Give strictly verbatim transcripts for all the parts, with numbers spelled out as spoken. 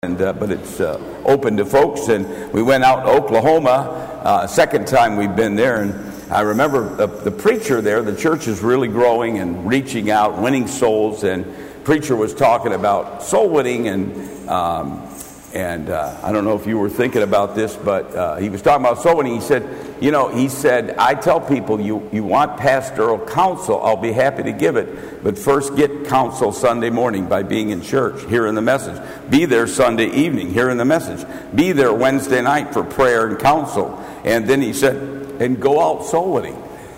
And, uh, but it's uh, open to folks, and we went out to Oklahoma, uh, second time we've been there, and I remember the, the preacher there. The church is really growing and reaching out, winning souls, and preacher was talking about soul winning, and um, and uh, I don't know if you were thinking about this, but uh, he was talking about soul winning. He said, you know, he said, I tell people, you, you want pastoral counsel, I'll be happy to give it, but first get counsel Sunday morning by being in church, hearing the message. Be there Sunday evening, hearing the message. Be there Wednesday night for prayer and counsel. And then he said, and go out soul winning.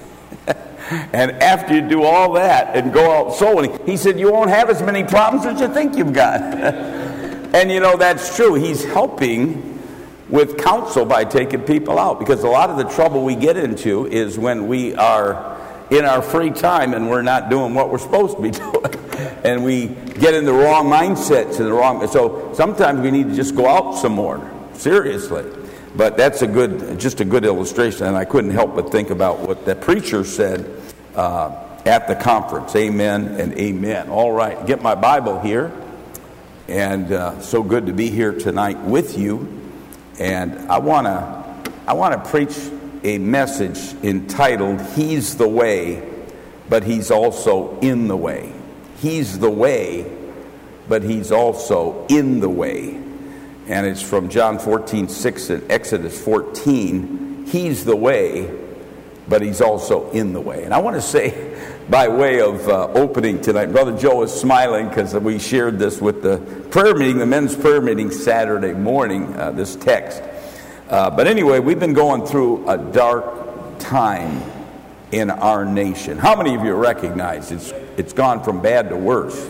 And after you do all that and go out soul winning, he said, you won't have as many problems as you think you've got. And you know, that's true. He's helping with counsel by taking people out, because a lot of the trouble we get into is when we are in our free time and we're not doing what we're supposed to be doing, and we get in the wrong mindsets and the wrong. So sometimes we need to just go out some more, seriously. But that's a good, just a good illustration, and I couldn't help but think about what the preacher said uh, at the conference. Amen and amen. All right, get my Bible here, and uh, so good to be here tonight with you. And I want to I want to preach a message entitled, He's the Way, but He's also in the way. He's the way, but He's also in the way. And it's from John fourteen six and Exodus fourteen. He's the way, but He's also in the way. And I want to say, by way of uh, opening tonight, Brother Joe is smiling because we shared this with the prayer meeting, the men's prayer meeting Saturday morning, uh, this text. Uh, but anyway, we've been going through a dark time in our nation. How many of you recognize it's it's gone from bad to worse?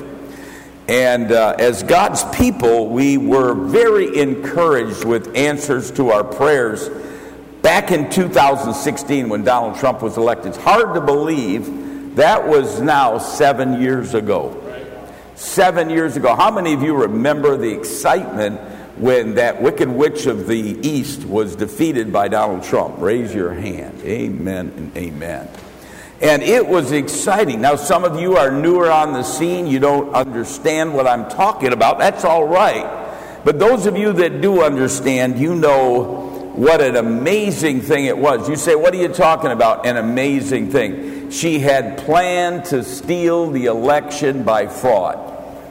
And uh, as God's people, we were very encouraged with answers to our prayers back in two thousand sixteen when Donald Trump was elected. It's hard to believe that was now seven years ago. Seven years ago. How many of you remember the excitement when that wicked witch of the East was defeated by Donald Trump? Raise your hand. Amen and amen. And it was exciting. Now, some of you are newer on the scene. You don't understand what I'm talking about. That's all right. But those of you that do understand, you know what an amazing thing it was. You say, what are you talking about? An amazing thing. She had planned to steal the election by fraud.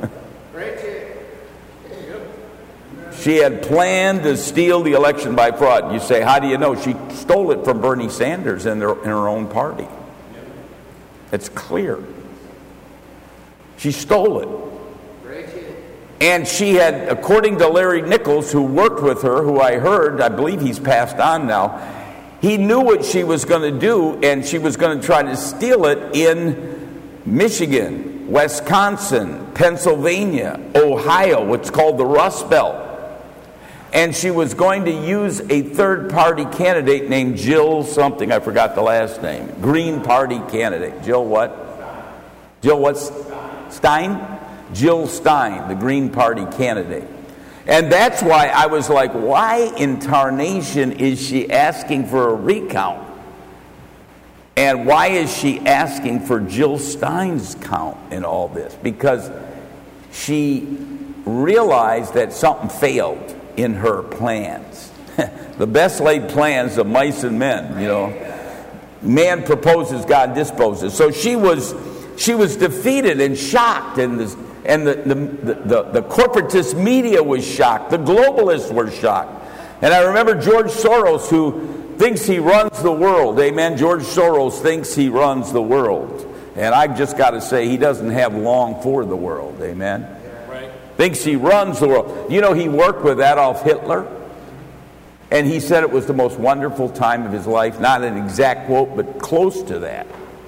She had planned to steal the election by fraud. You say, how do you know? She stole it from Bernie Sanders in, their, in her own party. It's clear. She stole it. And she had, according to Larry Nichols, who worked with her, who I heard, I believe he's passed on now, he knew what she was going to do, and she was going to try to steal it in Michigan, Wisconsin, Pennsylvania, Ohio, what's called the Rust Belt. And she was going to use a third-party candidate named Jill something. I forgot the last name. Green Party candidate. Jill what? Jill what? Stein? Jill Stein, the Green Party candidate. And that's why I was like, why in tarnation is she asking for a recount? And why is she asking for Jill Stein's count in all this? Because she realized that something failed in her plans. The best laid plans of mice and men, you know. Man proposes, God disposes. So she was she was defeated and shocked, and the and the the, the, the corporatist media was shocked. The globalists were shocked. And I remember George Soros, who thinks he runs the world. Amen. George Soros thinks he runs the world. And I've just got to say, he doesn't have long for the world. Amen. Thinks he runs the world. You know, he worked with Adolf Hitler, and he said it was the most wonderful time of his life. Not an exact quote, but close to that.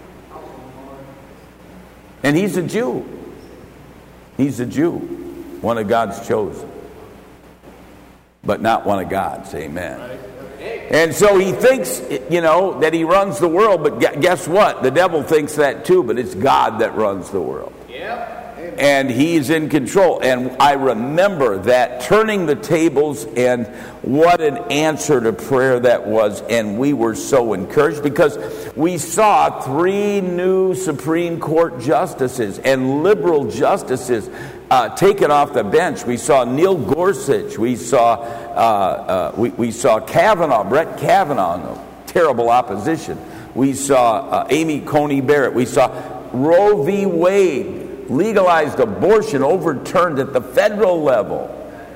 And he's a Jew. He's a Jew, one of God's chosen, but not one of God's. Amen. And so he thinks, you know, that he runs the world, but guess what? The devil thinks that too, but it's God that runs the world. Yep. And he's in control. And I remember that, turning the tables, and what an answer to prayer that was. And we were so encouraged because we saw three new Supreme Court justices and liberal justices uh, taken off the bench. We saw Neil Gorsuch. We saw uh, uh, we, we saw Kavanaugh, Brett Kavanaugh, no, terrible opposition. We saw uh, Amy Coney Barrett. We saw Roe v. Wade, legalized abortion overturned at the federal level.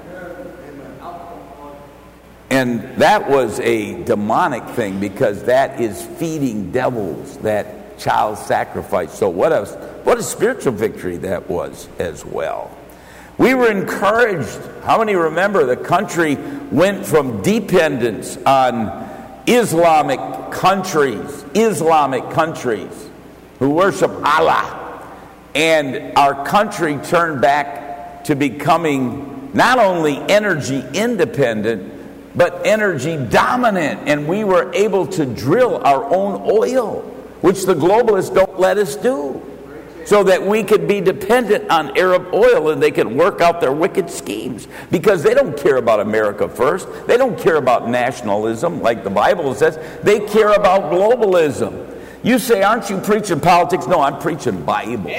And that was a demonic thing because that is feeding devils, that child sacrifice. So what a, what a spiritual victory that was as well. We were encouraged. How many remember the country went from dependence on Islamic countries, Islamic countries who worship Allah, and our country turned back to becoming not only energy independent, but energy dominant, and we were able to drill our own oil, which the globalists don't let us do, so that we could be dependent on Arab oil and they could work out their wicked schemes, because they don't care about America first. They don't care about nationalism like the Bible says. They care about globalism. You say, aren't you preaching politics? No, I'm preaching Bible.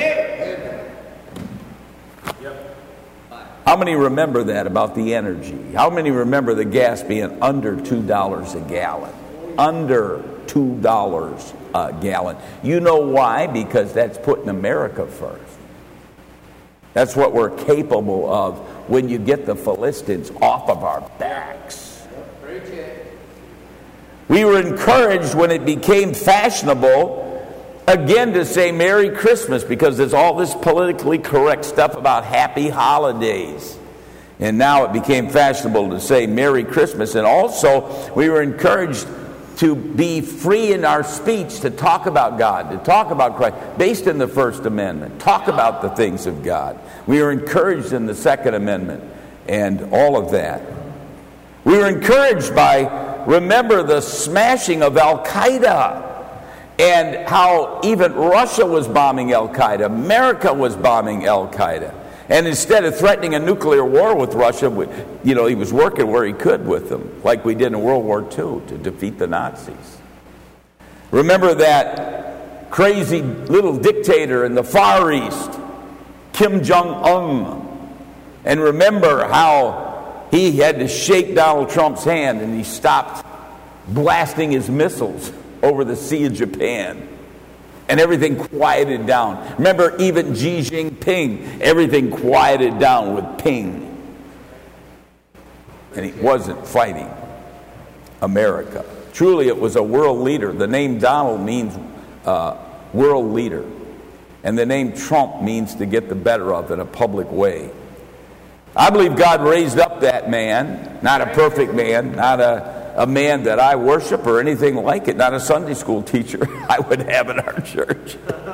How many remember that about the energy? How many remember the gas being under two dollars a gallon? Under two dollars a gallon. You know why? Because that's putting America first. That's what we're capable of when you get the Philistines off of our backs. We were encouraged when it became fashionable again to say Merry Christmas, because there's all this politically correct stuff about happy holidays. And now it became fashionable to say Merry Christmas. And also we were encouraged to be free in our speech, to talk about God, to talk about Christ, based in the First Amendment. Talk about the things of God. We were encouraged in the Second Amendment and all of that. We were encouraged by, remember, the smashing of Al-Qaeda, and how even Russia was bombing Al-Qaeda. America was bombing Al-Qaeda. And instead of threatening a nuclear war with Russia, you know, he was working where he could with them, like we did in World War Two to defeat the Nazis. Remember that crazy little dictator in the Far East, Kim Jong-un. And remember how he had to shake Donald Trump's hand and he stopped blasting his missiles over the Sea of Japan. And everything quieted down. Remember, even Xi Jinping, everything quieted down with ping. And he wasn't fighting America. Truly, it was a world leader. The name Donald means uh, world leader. And the name Trump means to get the better of in a public way. I believe God raised up that man, not a perfect man, not a a man that I worship or anything like it, not a Sunday school teacher I would have in our church.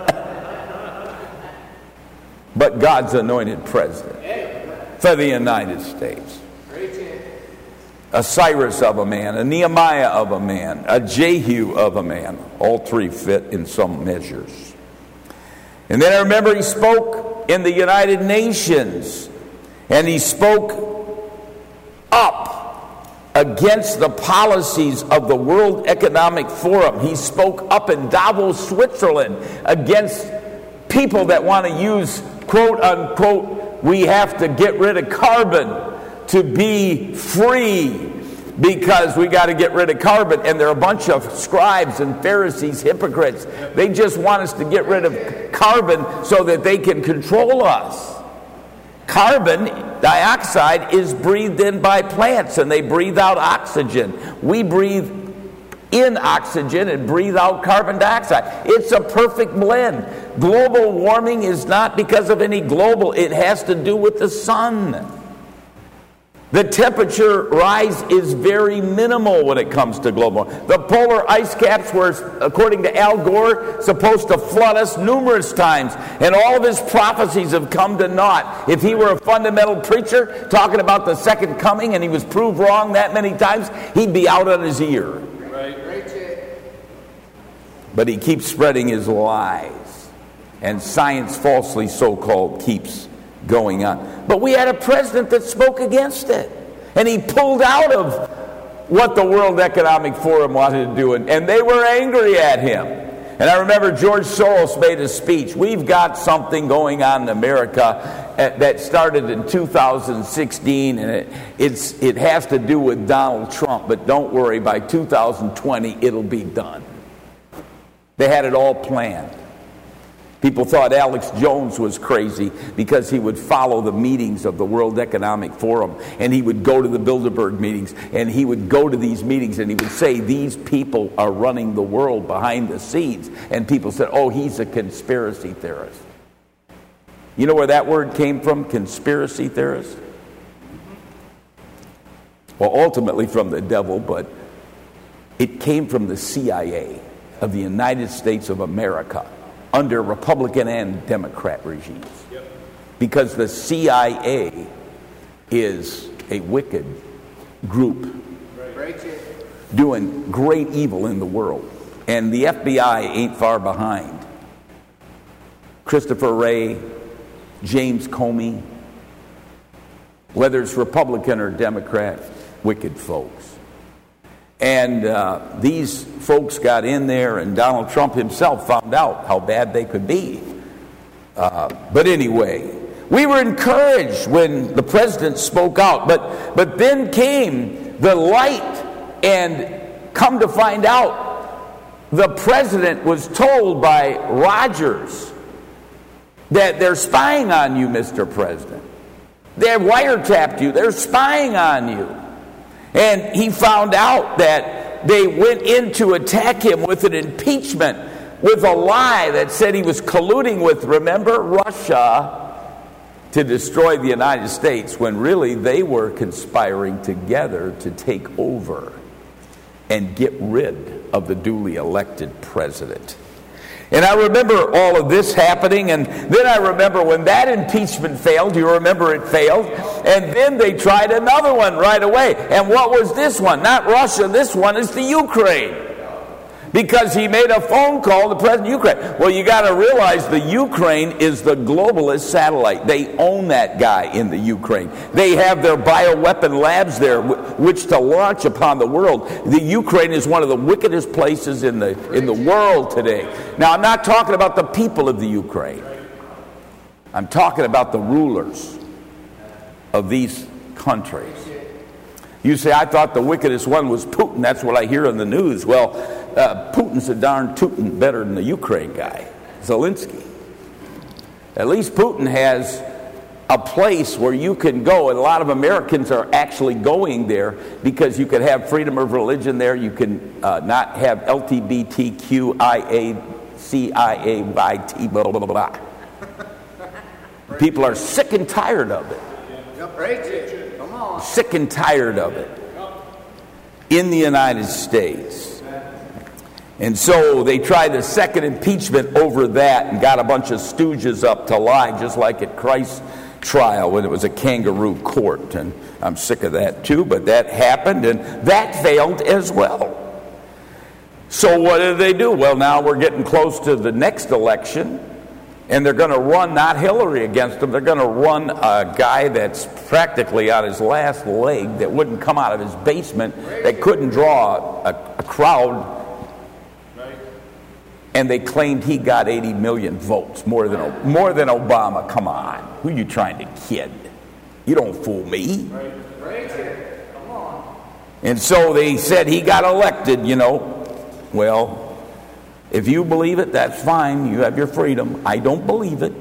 But God's anointed president for the United States. A Cyrus of a man, a Nehemiah of a man, a Jehu of a man. All three fit in some measures. And then I remember he spoke in the United Nations, and he spoke up against the policies of the World Economic Forum. He spoke up in Davos, Switzerland, against people that want to use, quote unquote, we have to get rid of carbon to be free, because we got to get rid of carbon. And they're a bunch of scribes and Pharisees, hypocrites. They just want us to get rid of carbon so that they can control us. Carbon dioxide is breathed in by plants, and they breathe out oxygen. We breathe in oxygen and breathe out carbon dioxide. It's a perfect blend. Global warming is not because of any global. It has to do with the sun. The temperature rise is very minimal when it comes to global warming. The polar ice caps were, according to Al Gore, supposed to flood us numerous times. And all of his prophecies have come to naught. If he were a fundamental preacher talking about the second coming and he was proved wrong that many times, he'd be out on his ear. Right. But he keeps spreading his lies. And science, falsely so-called, keeps going on. But we had a president that spoke against it. And he pulled out of what the World Economic Forum wanted to do. And, and they were angry at him. And I remember George Soros made a speech. We've got something going on in America. that started in two thousand sixteen, and it, it's, it has to do with Donald Trump, but don't worry, by two thousand twenty it'll be done. They had it all planned. People thought Alex Jones was crazy because he would follow the meetings of the World Economic Forum, and he would go to the Bilderberg meetings, and he would go to these meetings, and he would say, these people are running the world behind the scenes. And people said, oh, he's a conspiracy theorist. You know where that word came from, conspiracy theorist? Well, ultimately from the devil, but it came from the C I A of the United States of America, under Republican and Democrat regimes. Yep. Because the C I A is a wicked group right. doing great evil in the world. And the F B I ain't far behind. Christopher Wray, James Comey, whether it's Republican or Democrat, wicked folks. And uh, these folks got in there, and Donald Trump himself found out how bad they could be. Uh, but anyway, we were encouraged when the president spoke out. But, but then came the light, and come to find out, the president was told by Rogers that they're spying on you, Mister President. They've wiretapped you. They're spying on you. And he found out that they went in to attack him with an impeachment, with a lie that said he was colluding with, remember, Russia to destroy the United States, when really they were conspiring together to take over and get rid of the duly elected president. And I remember all of this happening, and then I remember when that impeachment failed. You remember it failed? And then they tried another one right away. And what was this one? Not Russia. This one is the Ukraine. Because he made a phone call to President Ukraine. Well, you got to realize the Ukraine is the globalist satellite. They own that guy in the Ukraine. They have their bioweapon labs there, which to launch upon the world. The Ukraine is one of the wickedest places in the in the world today. Now, I'm not talking about the people of the Ukraine. I'm talking about the rulers of these countries. You say, I thought the wickedest one was Putin. That's what I hear in the news. Well, uh, Putin's a darn tootin' better than the Ukraine guy, Zelensky. At least Putin has a place where you can go, and a lot of Americans are actually going there because you can have freedom of religion there. You can uh, not have L G B T Q I A C I A Y T, blah, blah, blah, blah. People are sick and tired of it. Come on. Sick and tired of it in the United States. And so they tried a second impeachment over that and got a bunch of stooges up to lie, just like at Christ's trial when it was a kangaroo court. And I'm sick of that too, but that happened, and that failed as well. So what did they do? Well, now we're getting close to the next election, and they're going to run not Hillary against them. They're going to run a guy that's practically on his last leg, that wouldn't come out of his basement, that couldn't draw a, a crowd. And they claimed he got eighty million votes, more than more than Obama. Come on. Who are you trying to kid? You don't fool me. Come on. And so they said he got elected, you know. Well, if you believe it, that's fine. You have your freedom. I don't believe it.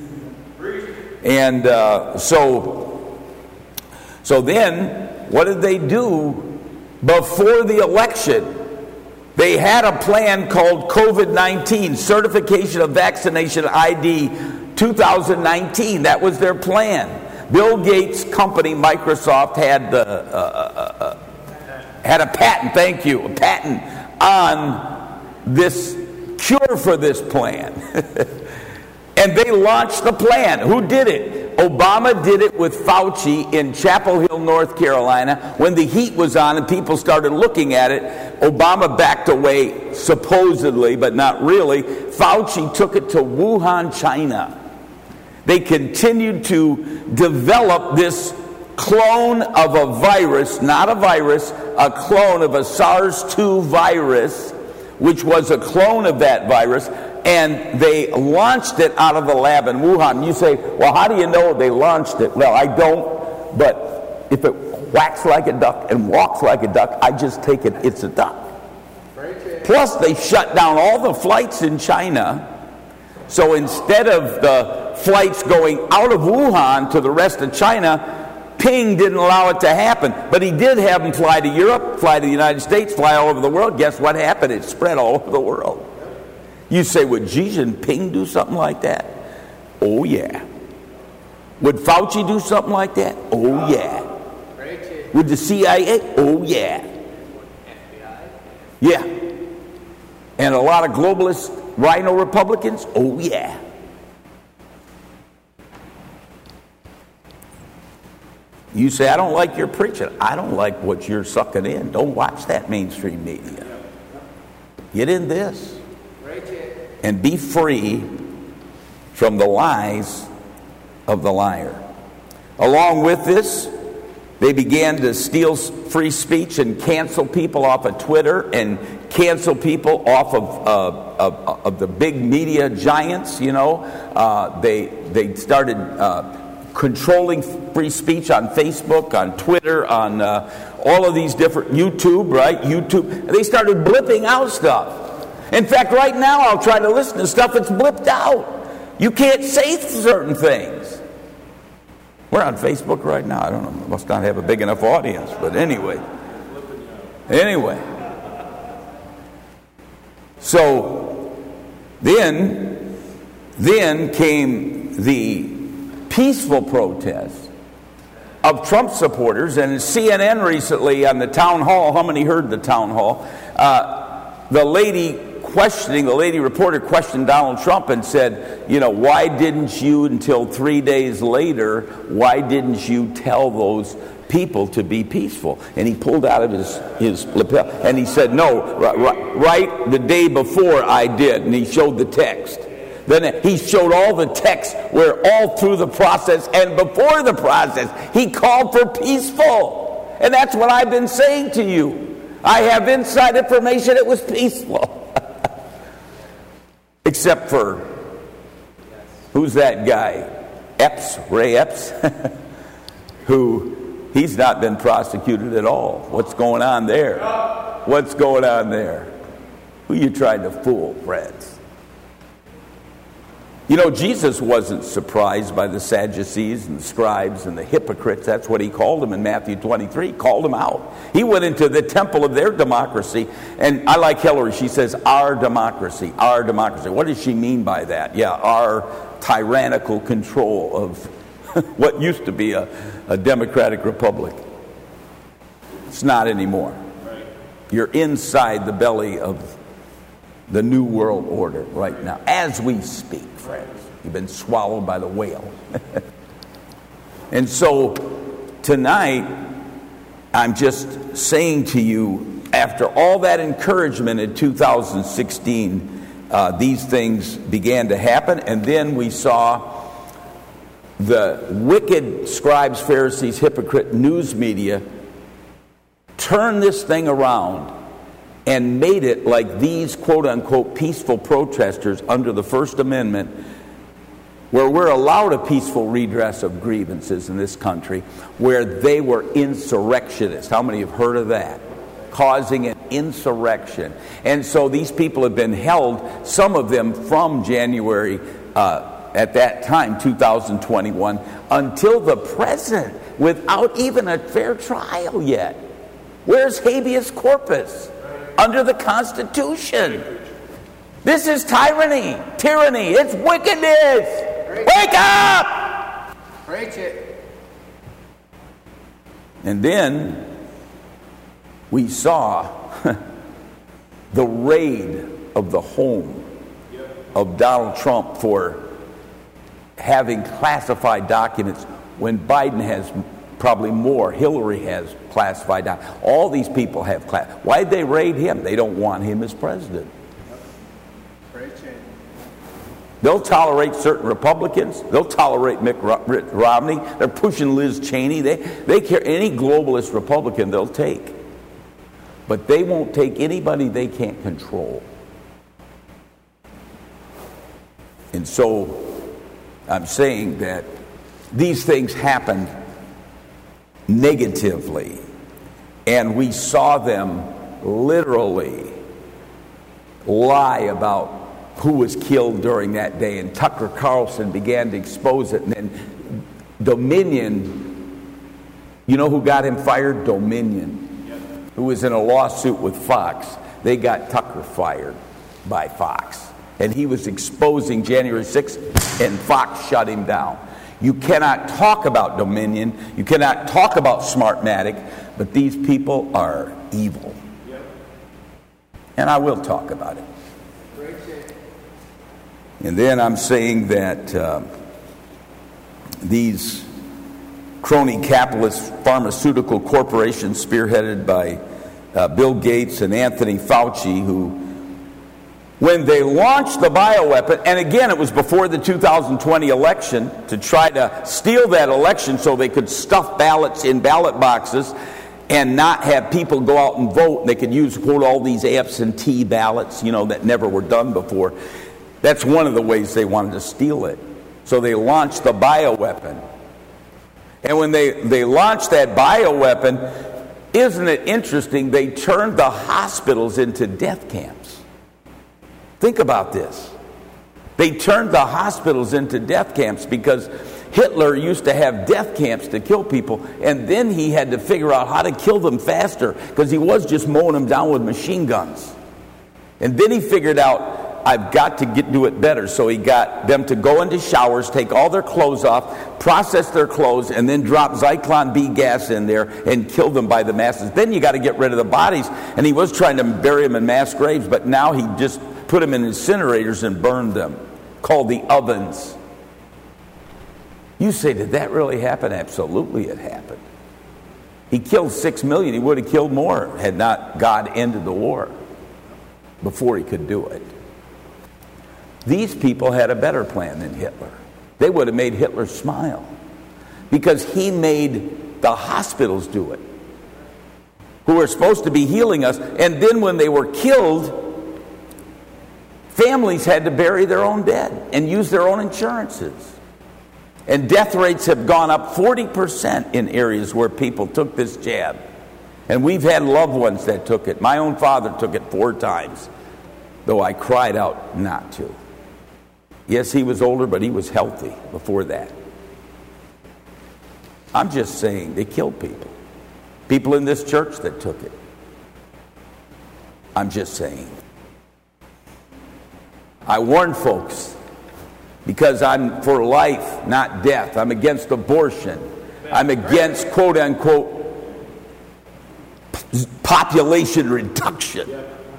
And uh, so, so then, what did they do before the election? They had a plan called COVID nineteen, Certification of Vaccination I D two thousand nineteen. That was their plan. Bill Gates' company, Microsoft, had the, uh, uh, uh, had a patent, thank you, a patent on this cure for this plan. And they launched the plan. Who did it? Obama did it with Fauci in Chapel Hill, North Carolina. When the heat was on and people started looking at it, Obama backed away, supposedly, but not really. Fauci took it to Wuhan, China. They continued to develop this clone of a virus, not a virus, a clone of a SARS two virus, which was a clone of that virus. and they launched it out of the lab in Wuhan. You say, well, how do you know they launched it? Well, I don't, but if it quacks like a duck and walks like a duck, I just take it it's a duck. Plus, they shut down all the flights in China. So instead of the flights going out of Wuhan to the rest of China, Ping didn't allow it to happen. But he did have them fly to Europe, fly to the United States, fly all over the world. Guess what happened? It spread all over the world. You say, would Xi Jinping do something like that? Oh, yeah. Would Fauci do something like that? Oh, yeah. Would the C I A? Oh, yeah. Yeah. And a lot of globalist rhino Republicans? Oh, yeah. You say, I don't like your preaching. I don't like what you're sucking in. Don't watch that mainstream media. Get in this. And be free from the lies of the liar. Along with this, they began to steal free speech and cancel people off of Twitter and cancel people off of, uh, of, of the big media giants, you know. Uh, they, they started uh, controlling free speech on Facebook, on Twitter, on uh, all of these different, YouTube, right? YouTube. They started blipping out stuff. In fact, right now I'll try to listen to stuff that's blipped out. You can't say certain things. We're on Facebook right now. I don't know. Must not have a big enough audience. But anyway. Anyway. So then, then came the peaceful protests of Trump supporters. And C N N recently on the town hall, how many heard the town hall? Uh, the lady questioning, the lady reporter questioned Donald Trump and said, you know, why didn't you until three days later, why didn't you tell those people to be peaceful? And he pulled out of his, his lapel and he said, no, right, right the day before I did. And he showed the text. Then he showed all the text where all through the process and before the process, he called for peaceful. And that's what I've been saying to you. I have inside information it was peaceful. Except for, who's that guy? Epps, Ray Epps, who, he's not been prosecuted at all. What's going on there? What's going on there? Who you trying to fool, friends? You know, Jesus wasn't surprised by the Sadducees and the scribes and the hypocrites. That's what he called them in Matthew twenty-three. He called them out. He went into the temple of their democracy. And I like Hillary. She says, our democracy, our democracy. What does she mean by that? Yeah, our tyrannical control of what used to be a, a democratic republic. It's not anymore. You're inside the belly of the new world order right now, as we speak, friends. You've been swallowed by the whale. And so tonight, I'm just saying to you, after all that encouragement in two thousand sixteen, uh, these things began to happen, and then we saw the wicked scribes, Pharisees, hypocrite news media turn this thing around and made it like these quote-unquote peaceful protesters under the First Amendment, where we're allowed a peaceful redress of grievances in this country, where they were insurrectionists. How many have heard of that? Causing an insurrection. And so these people have been held, some of them from January, uh, at that time, two thousand twenty-one, until the present, without even a fair trial yet. Where's habeas corpus? Under the Constitution. This is tyranny, tyranny. It's wickedness. Wake up! Preach it. And then we saw the raid of the home of Donald Trump for having classified documents when Biden has probably more. Hillary has classified documents. All these people have class. Why'd they raid him? They don't want him as president. They'll tolerate certain Republicans. They'll tolerate Mitt Romney. They're pushing Liz Cheney. They, they care any globalist Republican they'll take. But they won't take anybody they can't control. And so I'm saying that these things happened negatively, and we saw them literally lie about who was killed during that day, and Tucker Carlson began to expose it. And then Dominion, you know who got him fired? Dominion, yep. Who was in a lawsuit with Fox. They got Tucker fired by Fox, and he was exposing January sixth, and Fox shut him down. You cannot talk about Dominion, you cannot talk about Smartmatic, but these people are evil. Yep. And I will talk about it. And then I'm saying that uh, these crony capitalist pharmaceutical corporations spearheaded by uh, Bill Gates and Anthony Fauci, who, when they launched the bioweapon, and again it was before the two thousand twenty election, to try to steal that election so they could stuff ballots in ballot boxes and not have people go out and vote, and they could use, quote, all these absentee ballots, you know, that never were done before. That's one of the ways they wanted to steal it. So they launched the bioweapon. And when they, they launched that bioweapon, isn't it interesting, they turned the hospitals into death camps. Think about this. They turned the hospitals into death camps because Hitler used to have death camps to kill people, and then he had to figure out how to kill them faster because he was just mowing them down with machine guns. And then he figured out, I've got to get, do it better. So he got them to go into showers, take all their clothes off, process their clothes, and then drop Zyklon B gas in there and kill them by the masses. Then you got to get rid of the bodies. And he was trying to bury them in mass graves, but now he just put them in incinerators and burned them, called the ovens. You say, did that really happen? Absolutely it happened. He killed six million. He would have killed more had not God ended the war before he could do it. These people had a better plan than Hitler. They would have made Hitler smile because he made the hospitals do it, who were supposed to be healing us. And then when they were killed, families had to bury their own dead and use their own insurances. And death rates have gone up forty percent in areas where people took this jab. And we've had loved ones that took it. My own father took it four times, though I cried out not to. Yes, he was older, but he was healthy before that. I'm just saying, they killed people. People in this church that took it. I'm just saying. I warn folks, because I'm for life, not death. I'm against abortion. I'm against, quote unquote, population reduction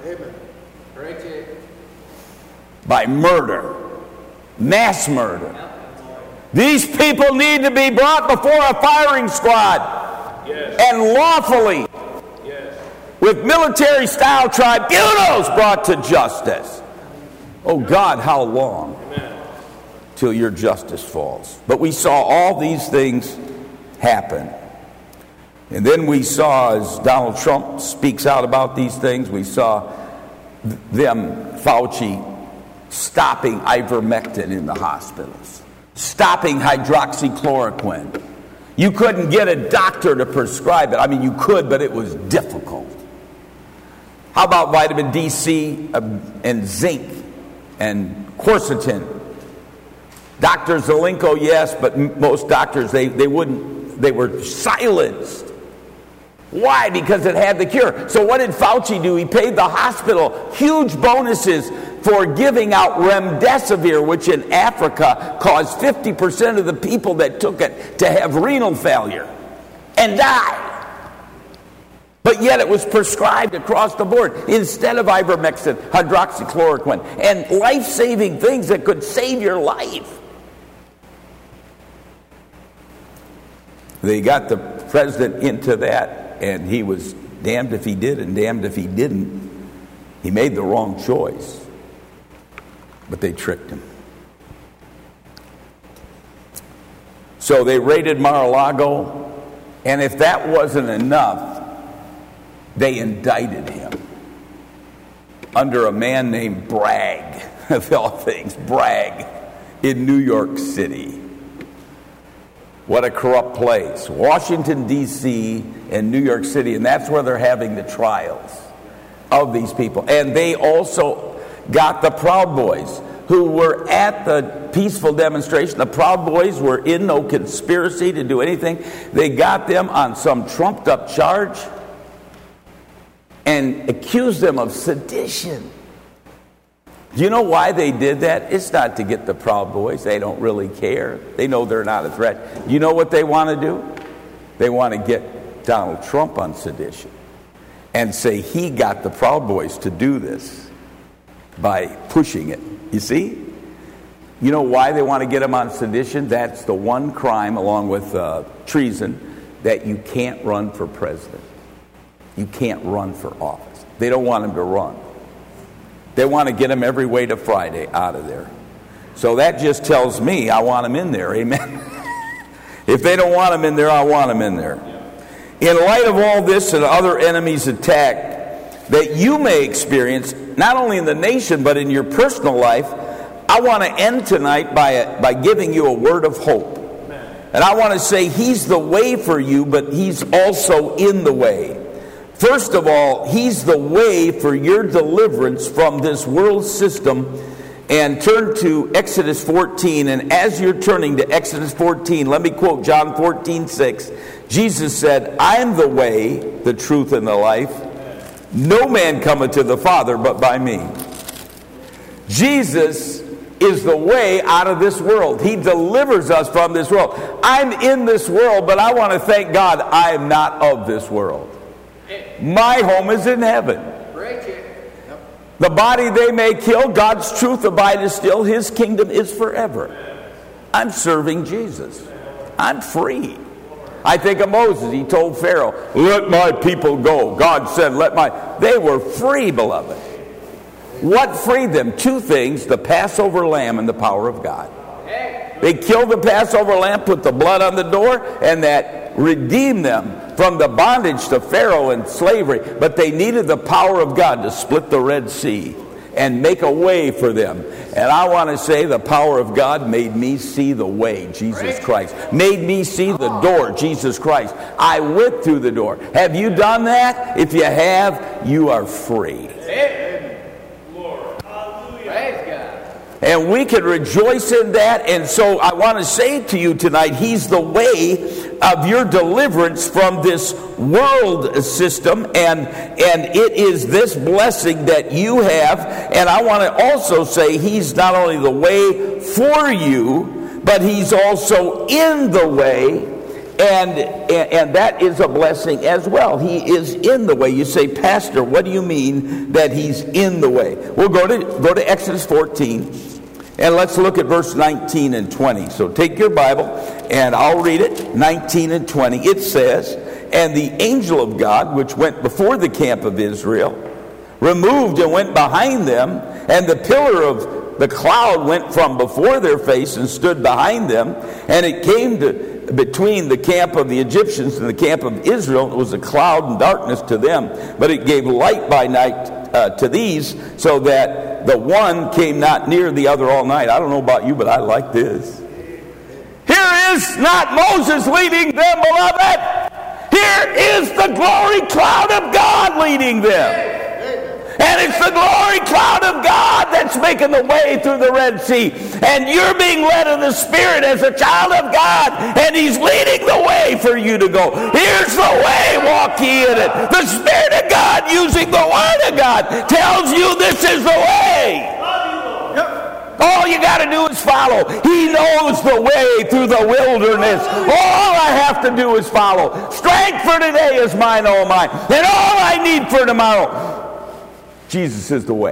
by murder. Mass murder. These people need to be brought before a firing squad. Yes. And lawfully, yes, with military style tribunals brought to justice. Oh God, how long? Amen. Till your justice falls. But we saw all these things happen. And then we saw, as Donald Trump speaks out about these things, we saw them, Fauci, stopping ivermectin in the hospitals, stopping hydroxychloroquine. You couldn't get a doctor to prescribe it. I mean, you could, but it was difficult. How about vitamin D, C, uh, and zinc, and quercetin? Doctor Zelenko, yes, but m- most doctors, they, they wouldn't, they were silenced. Why? Because it had the cure. So what did Fauci do? He paid the hospital huge bonuses for giving out remdesivir, which in Africa caused fifty percent of the people that took it to have renal failure and die. But yet it was prescribed across the board instead of ivermectin, hydroxychloroquine, and life-saving things that could save your life. They got the president into that, and he was damned if he did and damned if he didn't. He made the wrong choice, but they tricked him. So they raided Mar-a-Lago, and if that wasn't enough, they indicted him under a man named Bragg, of all things, Bragg. in New York City. What a corrupt place. Washington, D C and New York City, and that's where they're having the trials of these people. And they also got the Proud Boys, who were at the peaceful demonstration. The Proud Boys were in no conspiracy to do anything. They got them on some trumped up charge and accused them of sedition. Do you know why they did that? It's not to get the Proud Boys. They don't really care. They know they're not a threat. You know what they want to do? They want to get Donald Trump on sedition and say he got the Proud Boys to do this by pushing it. You see? You know why they want to get him on sedition? That's the one crime, along with uh, treason, that you can't run for president. You can't run for office. They don't want him to run. They want to get him every way to Friday out of there. So that just tells me I want him in there. Amen. If they don't want him in there, I want him in there. In light of all this and other enemies' attack that you may experience, not only in the nation but in your personal life, I want to end tonight by, a, by giving you a word of hope. And I want to say he's the way for you, but he's also in the way. First of all, he's the way for your deliverance from this world system. And turn to Exodus fourteen. And as you're turning to Exodus fourteen, let me quote John fourteen six. Jesus said, I am the way, the truth, and the life. No man cometh to the Father but by me. Jesus is the way out of this world. He delivers us from this world. I'm in this world, but I want to thank God I am not of this world. My home is in heaven. The body they may kill, God's truth abideth still. His kingdom is forever. I'm serving Jesus. I'm free. I think of Moses. He told Pharaoh, let my people go. God said, let my... They were free, beloved. What freed them? Two things: the Passover lamb and the power of God. They killed the Passover lamb, put the blood on the door, and that redeemed them from the bondage to Pharaoh and slavery. But they needed the power of God to split the Red Sea and make a way for them. And I want to say the power of God made me see the way, Jesus Christ. Made me see the door, Jesus Christ. I went through the door. Have you done that? If you have, you are free. And we can rejoice in that. And so I want to say to you tonight, he's the way of your deliverance from this world system. And, and it is this blessing that you have. And I want to also say he's not only the way for you, but he's also in the way. And, and, and that is a blessing as well. He is in the way. You say, Pastor, what do you mean that he's in the way? We'll go to, go to Exodus fourteen. And let's look at verse nineteen and twenty. So take your Bible, and I'll read it, nineteen and twenty. It says, and the angel of God, which went before the camp of Israel, removed and went behind them, and the pillar of the cloud went from before their face and stood behind them, and it came to between the camp of the Egyptians and the camp of Israel. It was a cloud and darkness to them, but it gave light by night uh, to these, so that the one came not near the other all night. I don't know about you, but I like this. Here is not Moses leading them, beloved. Here is the glory cloud of God leading them. And it's the glory cloud of God that's making the way through the Red Sea. And you're being led in the Spirit as a child of God. And he's leading the way for you to go. Here's the way, walk ye in it. The Spirit of God, using the Word of God, tells you this is the way. All you got to do is follow. He knows the way through the wilderness. All I have to do is follow. Strength for today is mine, oh mine. And all I need for tomorrow, Jesus is the way.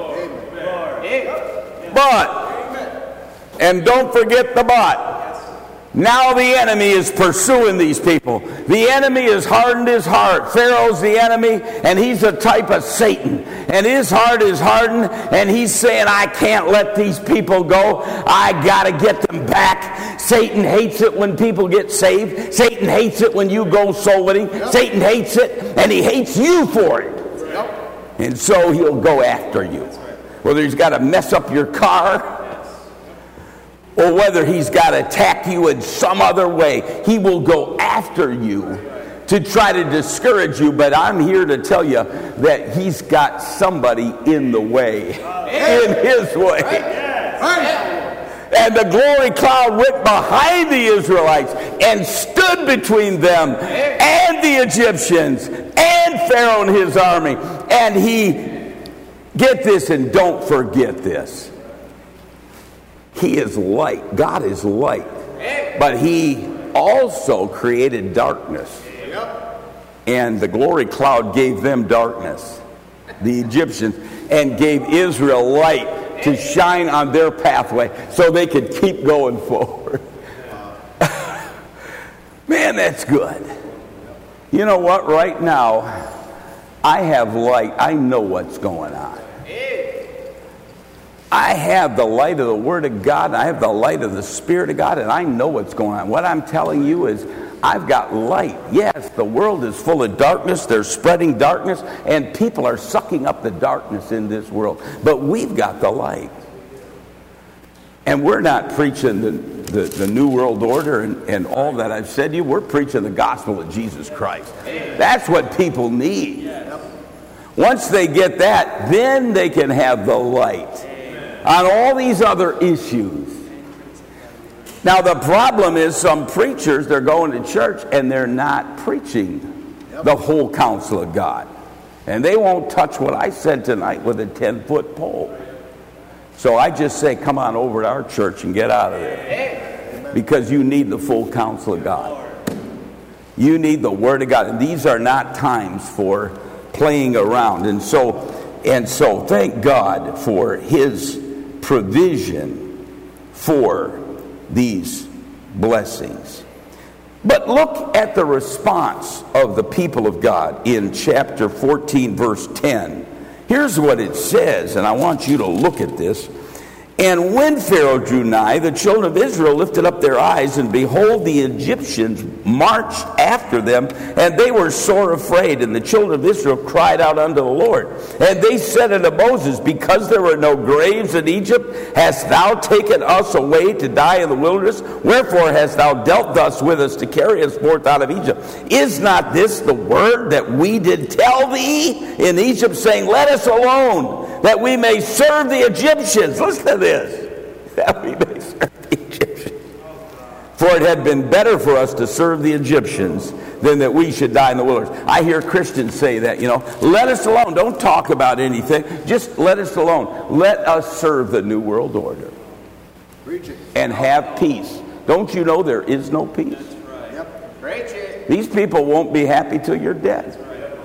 But, and don't forget the but. Now the enemy is pursuing these people. The enemy has hardened his heart. Pharaoh's the enemy, and he's a type of Satan. And his heart is hardened, and he's saying, I can't let these people go. I got to get them back. Satan hates it when people get saved. Satan hates it when you go soul winning. Satan hates it, and he hates you for it. And so he'll go after you. Whether he's got to mess up your car, or whether he's got to attack you in some other way. He will go after you to try to discourage you, but I'm here to tell you that he's got somebody in the way, in his way. And the glory cloud went behind the Israelites and stood between them and the Egyptians and Pharaoh and his army. And he, get this and don't forget this, he is light. God is light. But he also created darkness. And the glory cloud gave them darkness, the Egyptians, and gave Israel light to shine on their pathway so they could keep going forward. Man, that's good. You know what? Right now, I have light. I know what's going on. I have the light of the Word of God. I have the light of the Spirit of God, and I know what's going on. What I'm telling you is I've got light. Yes, the world is full of darkness. They're spreading darkness, and people are sucking up the darkness in this world. But we've got the light. And we're not preaching the, the, the New World Order and, and all that I've said to you. We're preaching the gospel of Jesus Christ. That's what people need. Once they get that, then they can have the light on all these other issues. Now, the problem is some preachers, they're going to church and they're not preaching the whole counsel of God. And they won't touch what I said tonight with a ten-foot pole. So I just say, come on over to our church and get out of there. Because you need the full counsel of God. You need the Word of God. And these are not times for playing around. And so, and so thank God for His provision for these blessings. But look at the response of the people of God in chapter fourteen, verse ten. Here's what it says, and I want you to look at this. And when Pharaoh drew nigh, the children of Israel lifted up their eyes, and behold, the Egyptians marched after them, and they were sore afraid. And the children of Israel cried out unto the Lord. And they said unto Moses, because there were no graves in Egypt, hast thou taken us away to die in the wilderness? Wherefore hast thou dealt thus with us to carry us forth out of Egypt? Is not this the word that we did tell thee in Egypt, saying, let us alone, that we may serve the Egyptians? Listen to this. That we may serve the Egyptians. For it had been better for us to serve the Egyptians than that we should die in the wilderness. I hear Christians say that, you know, let us alone. Don't talk about anything. Just let us alone. Let us serve the New World Order and have peace. Don't you know there is no peace? These people won't be happy till you're dead.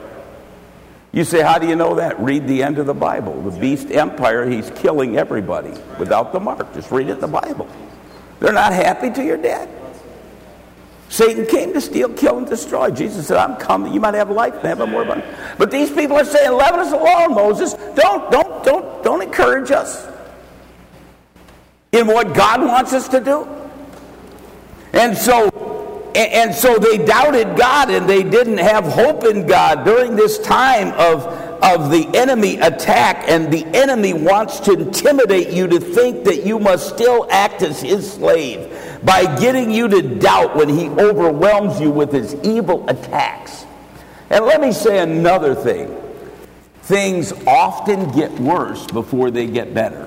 You say, how do you know that? Read the end of the Bible. The beast empire, he's killing everybody without the mark. Just read it in the Bible. They're not happy till you're dead. Satan came to steal, kill, and destroy. Jesus said, I'm coming. You might have life and have it more abundant. But these people are saying, let us alone, Moses. Don't, don't, don't, don't encourage us in what God wants us to do. And so And so they doubted God, and they didn't have hope in God during this time of, of the enemy attack. And the enemy wants to intimidate you to think that you must still act as his slave by getting you to doubt when he overwhelms you with his evil attacks. And let me say another thing. Things often get worse before they get better.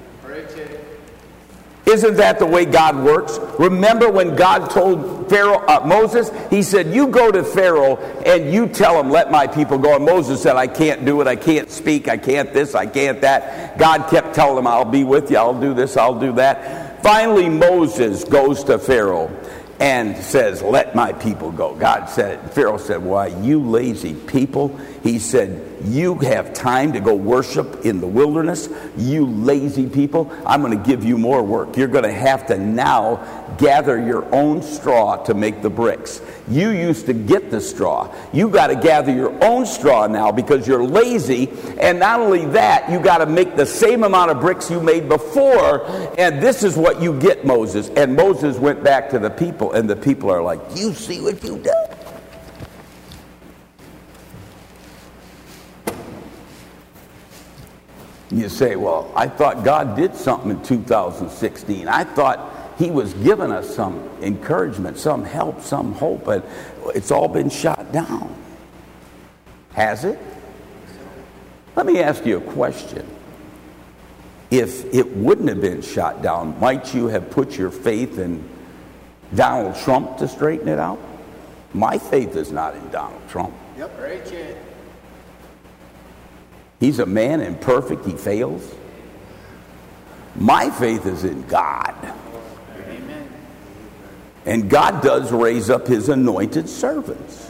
Isn't that the way God works? Remember when God told Pharaoh, uh, Moses, he said, you go to Pharaoh and you tell him, let my people go. And Moses said, I can't do it. I can't speak. I can't this. I can't that. God kept telling him, I'll be with you. I'll do this. I'll do that. Finally, Moses goes to Pharaoh and says, let my people go. God said it. Pharaoh said, why, you lazy people. He said, you have time to go worship in the wilderness. You lazy people. I'm going to give you more work. You're going to have to now gather your own straw to make the bricks. You used to get the straw. You got to gather your own straw now because you're lazy. And not only that, you got to make the same amount of bricks you made before. And this is what you get, Moses. And Moses went back to the people, and the people are like, you see what you did? You say, well, I thought God did something in two thousand sixteen. I thought he was giving us some encouragement, some help, some hope, but it's all been shot down. Has it? Let me ask you a question. If it wouldn't have been shot down, might you have put your faith in Donald Trump to straighten it out? My faith is not in Donald Trump. Yep, right, kid. He's a man imperfect, he fails. My faith is in God. Amen. And God does raise up his anointed servants.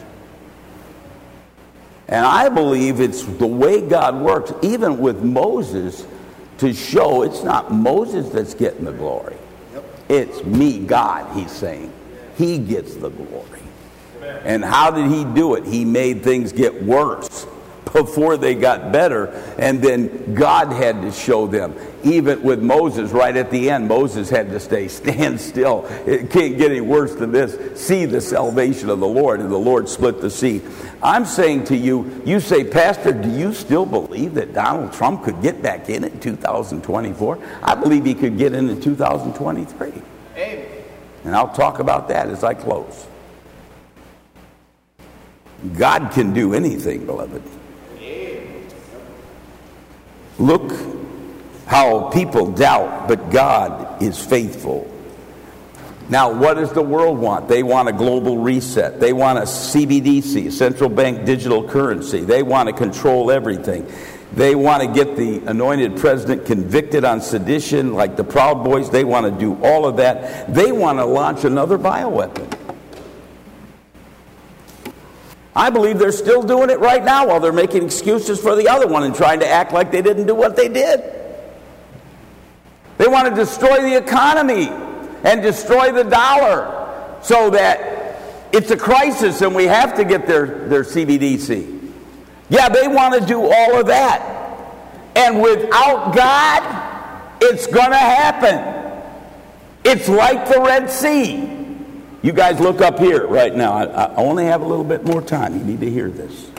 And I believe it's the way God works, even with Moses, to show it's not Moses that's getting the glory. Yep. It's me, God, he's saying. He gets the glory. And how did he do it? He made things get worse before they got better, and then God had to show them. Even with Moses, right at the end, Moses had to stay, stand still. It can't get any worse than this. See the salvation of the Lord, and the Lord split the sea. I'm saying to you, you say, Pastor, do you still believe that Donald Trump could get back in in two thousand twenty-four? I believe he could get in in two thousand twenty-three. Amen. And I'll talk about that as I close. God can do anything, beloved. Look how people doubt, but God is faithful. Now, what does the world want? They want a global reset. They want a C B D C, central bank digital currency. They want to control everything. They want to get the anointed president convicted on sedition like the Proud Boys. They want to do all of that. They want to launch another bioweapon. I believe they're still doing it right now while they're making excuses for the other one and trying to act like they didn't do what they did. They want to destroy the economy and destroy the dollar so that it's a crisis and we have to get their, their C B D C. Yeah, they want to do all of that. And without God, it's going to happen. It's like the Red Sea. You guys look up here right now. I, I only have a little bit more time. You need to hear this.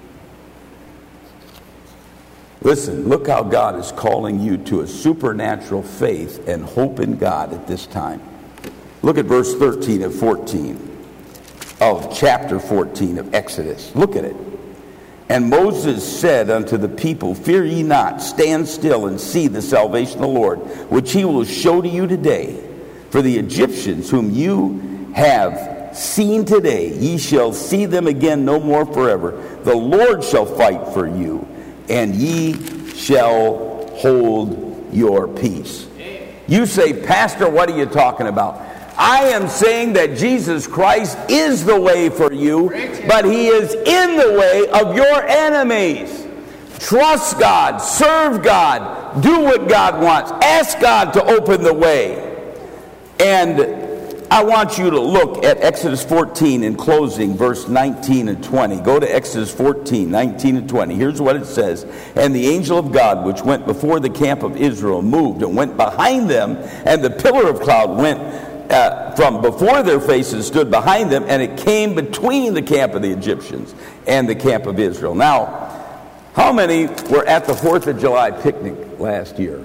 Listen, look how God is calling you to a supernatural faith and hope in God at this time. Look at verse thirteen of fourteen of chapter fourteen of Exodus. Look at it. And Moses said unto the people, Fear ye not, stand still and see the salvation of the Lord, which he will show to you today. For the Egyptians whom you have seen today, ye shall see them again no more forever. The Lord shall fight for you, and ye shall hold your peace. You say, Pastor, what are you talking about? I am saying that Jesus Christ is the way for you, but he is in the way of your enemies. Trust God, serve God, do what God wants, ask God to open the way. And I want you to look at Exodus fourteen in closing, verse nineteen and twenty. Go to Exodus fourteen, nineteen and twenty. Here's what it says. And the angel of God, which went before the camp of Israel, moved and went behind them, and the pillar of cloud went uh, from before their faces, stood behind them, and it came between the camp of the Egyptians and the camp of Israel. Now, how many were at the fourth of July picnic last year?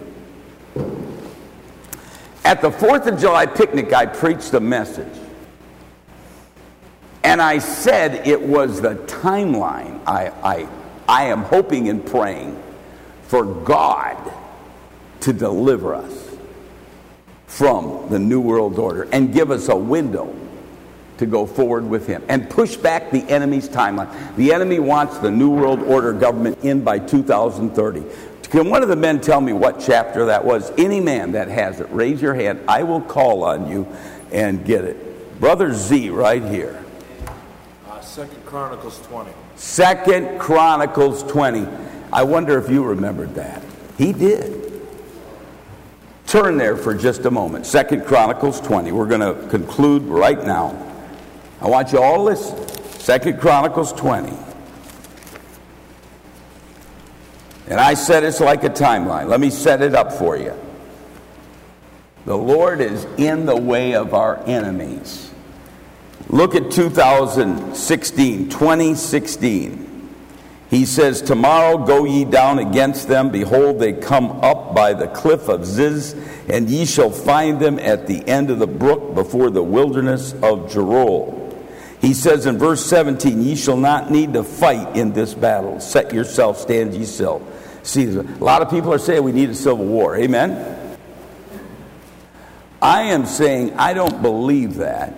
At the fourth of July picnic, I preached a message. And I said it was the timeline. I, I, I am hoping and praying for God to deliver us from the New World Order and give us a window to go forward with him and push back the enemy's timeline. The enemy wants the New World Order government in by two thousand thirty. Can one of the men tell me what chapter that was? Any man that has it, raise your hand. I will call on you and get it. Brother Z, right here. Uh, Second Chronicles twenty. Second Chronicles twenty. I wonder if you remembered that. He did. Turn there for just a moment. Second Chronicles twenty. We're going to conclude right now. I want you all to listen. Second Chronicles twenty. And I said it's like a timeline. Let me set it up for you. The Lord is in the way of our enemies. Look at two thousand sixteen, twenty sixteen. He says, tomorrow go ye down against them. Behold, they come up by the cliff of Ziz, and ye shall find them at the end of the brook before the wilderness of Jeruel. He says in verse seventeen, ye shall not need to fight in this battle. Set yourself, stand ye still. See, a lot of people are saying we need a civil war. Amen? I am saying I don't believe that.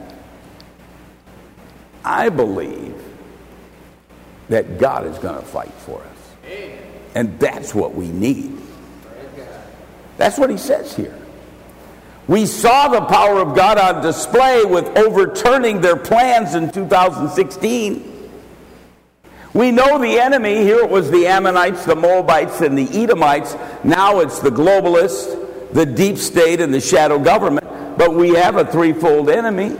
I believe that God is going to fight for us. And that's what we need. That's what he says here. We saw the power of God on display with overturning their plans in two thousand sixteen. We know the enemy. Here it was the Ammonites, the Moabites, and the Edomites. Now it's the globalists, the deep state, and the shadow government. But we have a threefold enemy.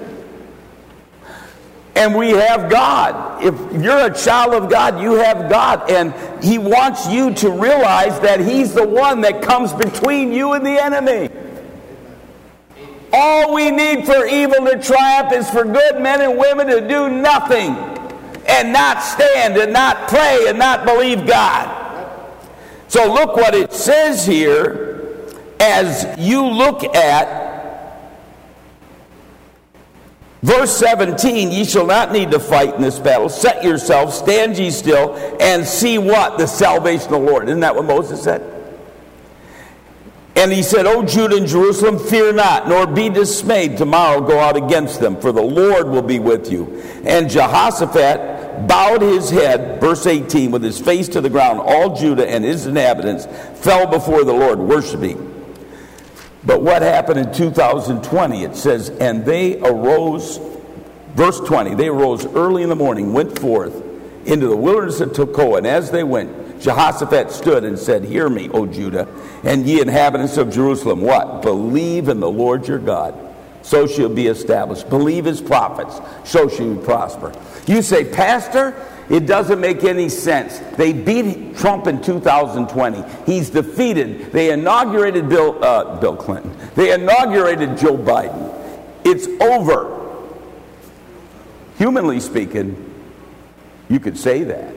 And we have God. If you're a child of God, you have God. And he wants you to realize that he's the one that comes between you and the enemy. All we need for evil to triumph is for good men and women to do nothing and not stand and not pray and not believe God. So look what it says here as you look at verse seventeen, ye shall not need to fight in this battle. Set yourselves, stand ye still, and see what? The salvation of the Lord. Isn't that what Moses said? And he said, O Judah and Jerusalem, fear not, nor be dismayed. Tomorrow go out against them, for the Lord will be with you. And Jehoshaphat bowed his head, verse eighteen, with his face to the ground. All Judah and his inhabitants fell before the Lord, worshiping. But what happened in two thousand twenty? It says, and they arose, verse twenty, they arose early in the morning, went forth into the wilderness of Tekoa. And as they went, Jehoshaphat stood and said, hear me, O Judah, and ye inhabitants of Jerusalem. What? Believe in the Lord your God, so shall be established. Believe his prophets, so shall you prosper. You say, Pastor, it doesn't make any sense. They beat Trump in two thousand twenty. He's defeated. They inaugurated Bill, uh, Bill Clinton. They inaugurated Joe Biden. It's over. Humanly speaking, you could say that.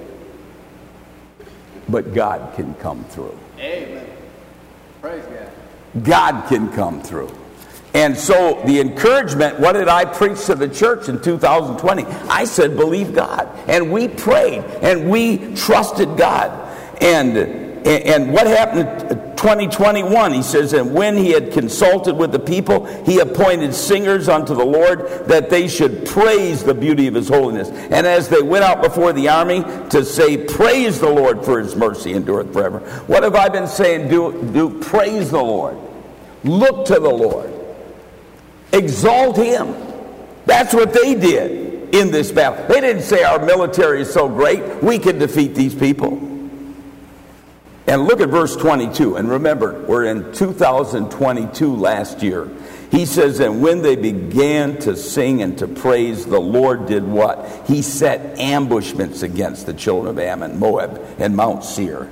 But God can come through. Amen. Praise God. God can come through. And so the encouragement, what did I preach to the church in two thousand twenty? I said, believe God. And we prayed and we trusted God. And, and what happened in twenty twenty-one? He says, and when he had consulted with the people, he appointed singers unto the Lord that they should praise the beauty of his holiness. And as they went out before the army to say, praise the Lord, for his mercy endureth forever. What have I been saying? Do, do praise the Lord. Look to the Lord. Exalt him. That's what they did in this battle. They didn't say our military is so great, we can defeat these people. And look at verse twenty-two. And remember, we're in two thousand twenty-two last year. He says, and when they began to sing and to praise, the Lord did what? He set ambushments against the children of Ammon, Moab, and Mount Seir.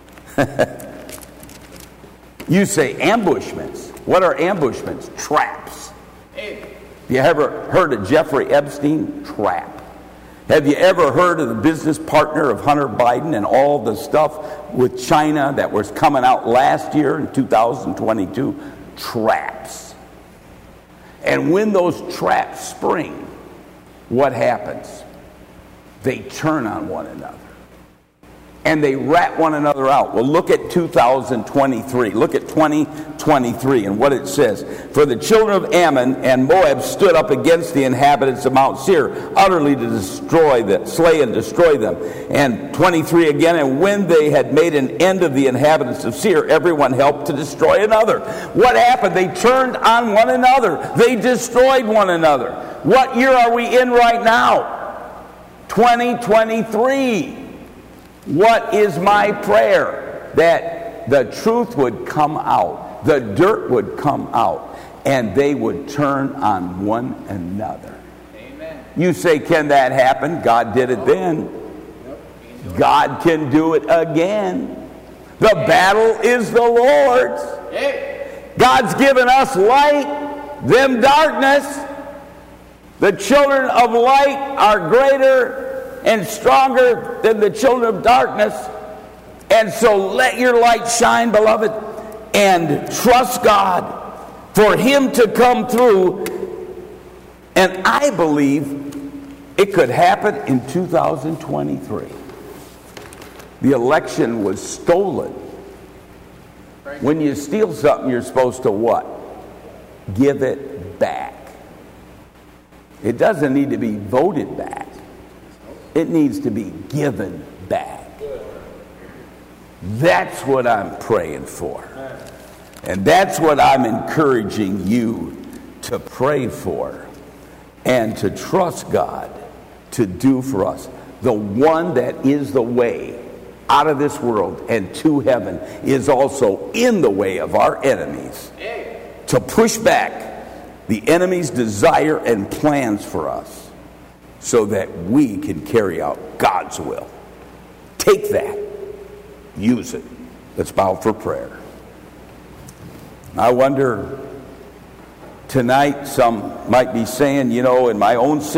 You say ambushments. What are ambushments? Traps. Have you ever heard of Jeffrey Epstein? Trap. Have you ever heard of the business partner of Hunter Biden and all the stuff with China that was coming out last year in two thousand twenty-two? Traps. And when those traps spring, what happens? They turn on one another. And they rat one another out. Well, look at two thousand twenty-three. Look at twenty twenty-three and what it says. For the children of Ammon and Moab stood up against the inhabitants of Mount Seir, utterly to destroy them, slay and destroy them. And twenty-three again, and when they had made an end of the inhabitants of Seir, everyone helped to destroy another. What happened? They turned on one another. They destroyed one another. What year are we in right now? twenty twenty-three. What is my prayer? That the truth would come out, the dirt would come out, and they would turn on one another. Amen. You say, can that happen? God did it then. God can do it again. The battle is the Lord's. God's given us light, them darkness. The children of light are greater and stronger than the children of darkness. And so let your light shine, beloved, and trust God for him to come through. And I believe it could happen in two thousand twenty-three. The election was stolen. When you steal something, you're supposed to what? Give it back. It doesn't need to be voted back. It needs to be given back. That's what I'm praying for. And that's what I'm encouraging you to pray for and to trust God to do for us. The one that is the way out of this world and to heaven is also in the way of our enemies to push back the enemy's desire and plans for us so that we can carry out God's will. Take that. Use it. Let's bow for prayer. I wonder, tonight some might be saying, you know, in my own situation,